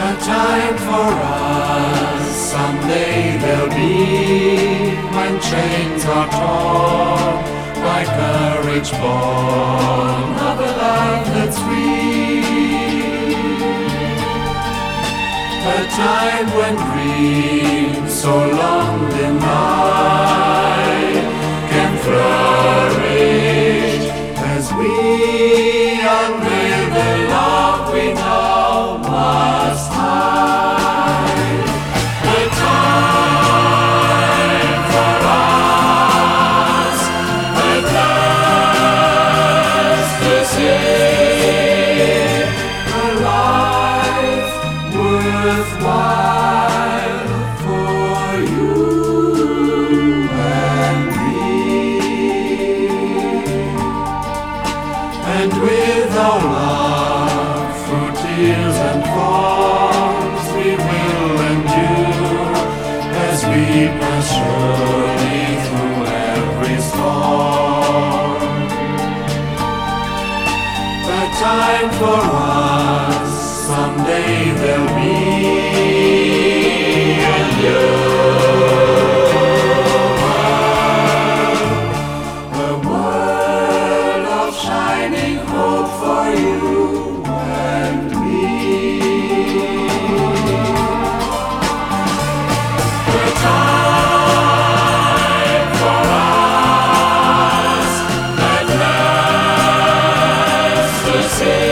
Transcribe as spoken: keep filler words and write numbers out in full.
A time for us, someday there'll be, when chains are torn, by courage born of a life that's free. A time when dreams so long denied can flourish as we unveil the love we now must hide. A time for us at last to see a life worthwhile for you and me. And with our love through tears and falls, we will endure as we pass surely through every storm. The time for us, someday there'll be, and you, a world of shining hope for you and me. The time for us at last to see